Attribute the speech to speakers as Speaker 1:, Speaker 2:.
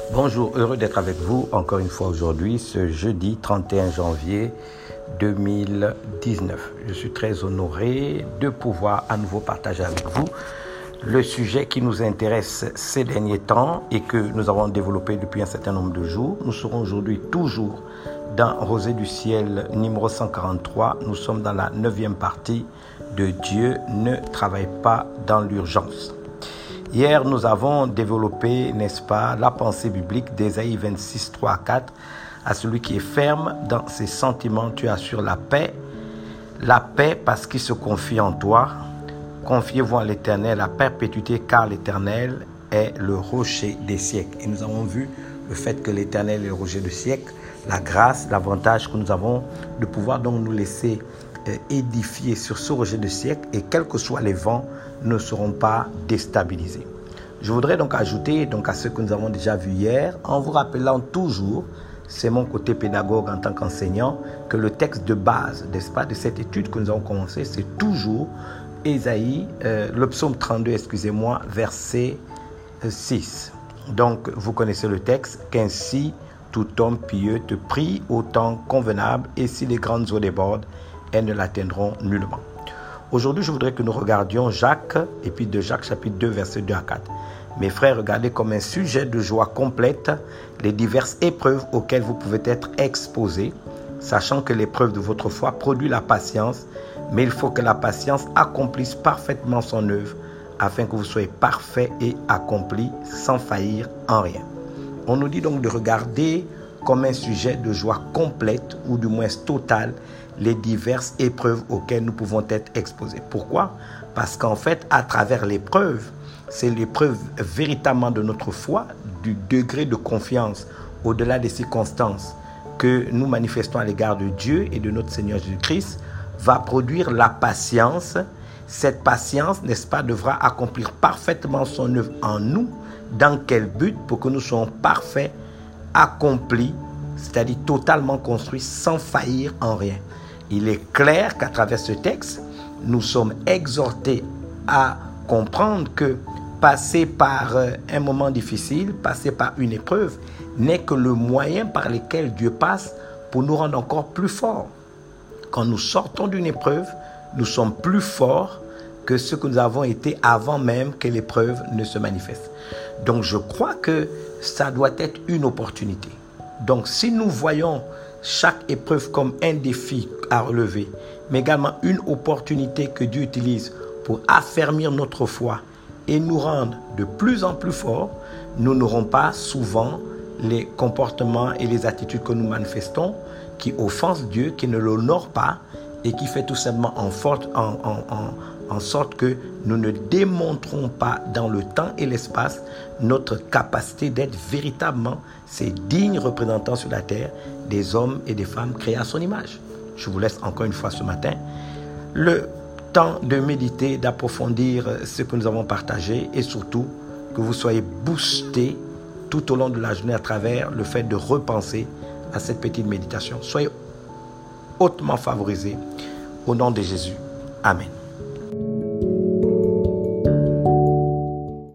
Speaker 1: Bonjour, heureux d'être avec vous encore une fois aujourd'hui, ce jeudi 31 janvier 2019. Je suis très honoré de pouvoir à nouveau partager avec vous le sujet qui nous intéresse ces derniers temps et que nous avons développé depuis un certain nombre de jours. Nous serons aujourd'hui toujours dans Rosée du ciel numéro 143. Nous sommes dans la 9e partie de Dieu ne travaille pas dans l'urgence. Hier, nous avons développé, n'est-ce pas, la pensée biblique d'Ésaïe 26, 3 à 4. À celui qui est ferme dans ses sentiments, tu assures la paix. La paix parce qu'il se confie en toi. Confiez-vous en l'Éternel à perpétuité, car l'Éternel est le rocher des siècles. Et nous avons vu le fait que l'Éternel est le rocher des siècles, la grâce, l'avantage que nous avons de pouvoir donc nous laisser édifier sur ce rocher des siècles et quels que soient les vents, ne seront pas déstabilisés. Je voudrais donc ajouter à ce que nous avons déjà vu hier, en vous rappelant toujours, c'est mon côté pédagogue en tant qu'enseignant, que le texte de base, n'est-ce pas, de cette étude que nous avons commencé, c'est toujours Ésaïe, le psaume 32, verset 6. Donc, vous connaissez le texte, qu'ainsi tout homme pieux te prie au temps convenable, et si les grandes eaux débordent, elles ne l'atteindront nullement. Aujourd'hui, je voudrais que nous regardions Jacques, et puis de Jacques chapitre 2, versets 2 à 4. Mes frères, regardez comme un sujet de joie complète les diverses épreuves auxquelles vous pouvez être exposés, sachant que l'épreuve de votre foi produit la patience, mais il faut que la patience accomplisse parfaitement son œuvre, afin que vous soyez parfaits et accomplis sans faillir en rien. On nous dit donc de regarder comme un sujet de joie complète, ou du moins totale, les diverses épreuves auxquelles nous pouvons être exposés. Pourquoi ? Parce qu'en fait, à travers l'épreuve, c'est l'épreuve véritablement de notre foi, du degré de confiance au-delà des circonstances que nous manifestons à l'égard de Dieu et de notre Seigneur Jésus-Christ, va produire la patience. Cette patience, n'est-ce pas, devra accomplir parfaitement son œuvre en nous. Dans quel but ? Pour que nous soyons parfaits, accomplis, c'est-à-dire totalement construits, sans faillir en rien. Il est clair qu'à travers ce texte, nous sommes exhortés à comprendre que passer par un moment difficile, passer par une épreuve, n'est que le moyen par lequel Dieu passe pour nous rendre encore plus forts. Quand nous sortons d'une épreuve, nous sommes plus forts que ce que nous avons été avant même que l'épreuve ne se manifeste. Donc je crois que ça doit être une opportunité. Donc si nous voyons chaque épreuve comme un défi à relever, mais également une opportunité que Dieu utilise pour affermir notre foi et nous rendre de plus en plus forts, nous n'aurons pas souvent les comportements et les attitudes que nous manifestons qui offensent Dieu, qui ne l'honorent pas et qui fait tout simplement en sorte que nous ne démontrons pas dans le temps et l'espace notre capacité d'être véritablement ces dignes représentants sur la terre des hommes et des femmes créés à son image. Je vous laisse encore une fois ce matin le temps de méditer, d'approfondir ce que nous avons partagé et surtout que vous soyez boostés tout au long de la journée à travers le fait de repenser à cette petite méditation. Soyez hautement favorisés au nom de Jésus. Amen.